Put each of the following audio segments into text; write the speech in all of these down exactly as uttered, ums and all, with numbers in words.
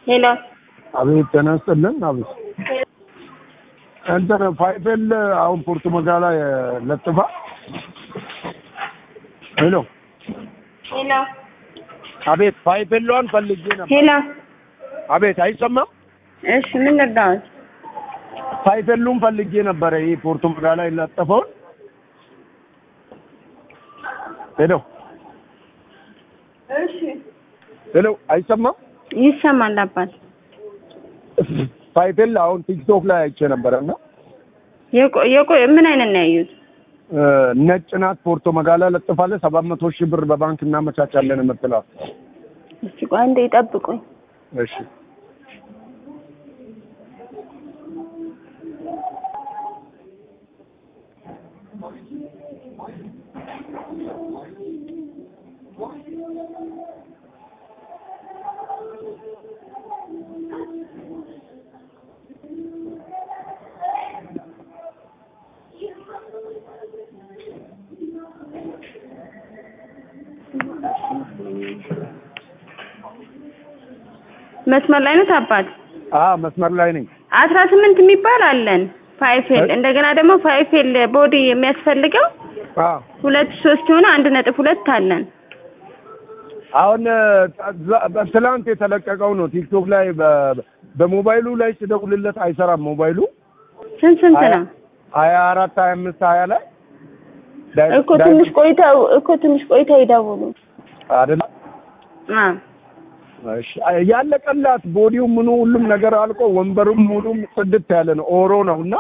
ሄሎ አቤት ተነስተልን አቤት አንተ ፋይፈል አሁን ፖርቱጋል ላይ ለጥፋ ሄሎ ሄሎ አቤት ፋይፈሏን ፈልጌ ነበር ሄሎ አቤት አይሰማም እሺ ምን ልርዳው ፋይፈሉን ፈልጌ ነበር ይሄ ፖርቱጋል ላይ ለጥፈው ሄሎ እሺ ሄሎ አይሰማም ይሰማል አባት ፋይፈል አሁን ቲክቶክ ላይ አይቼ ነበርና የቆ የቆ ምን አይነት ነው ያዩት ነጭ ናት ፖርቱጋል ለጥፋለ ሰባት መቶ ሺህ ብር በባንክ እናመቻቻለን የምትለው እሺ ቆይ አንዴ ይጠብቁኝ እሺ መስመር ላይ ነው አባት አዎ መስመር ላይ ነኝ አስራ ስምንት የሚባል አለን ፋይፌል እንደገና ደግሞ ፋይፌል ቦዲ የሚያስፈልገው አዎ ሁለት ሶስት ሆነ አንድ ነጥብ ሁለት አለን አሁን ትላንት የተለቀቀው ነው ቲክቶክ ላይ በሞባይሉ ላይ ሲደውልለት አይሰራም ሞባይሉ ስንት ስንት ነው ሀያ አራት ሀያ አምስት ሀያ ላይ እኮ ትንሽ ቆይተው እኮ ትንሽ ቆይተው ይደውሉ አይደል አዎ እሺ ያለቀላት ቦዲው ምኑ ሁሉም ነገር አልቆ ወንበሩም ሙሉም ጽድት ያለ ነው ኦሮ ነውና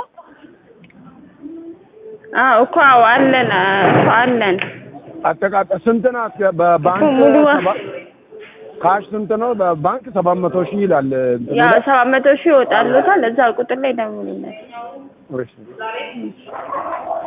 አዎ እኮ አለን አለን አጠቃቀ ስንት ናት በባንክ ካሽ ስንት ነው በባንክ ሰባት መቶ ሺህ ይላል ያ ሰባት መቶ ሺህ ይወጣልዎታል እዛ ቁጥር ላይ ደውሉለት እሺ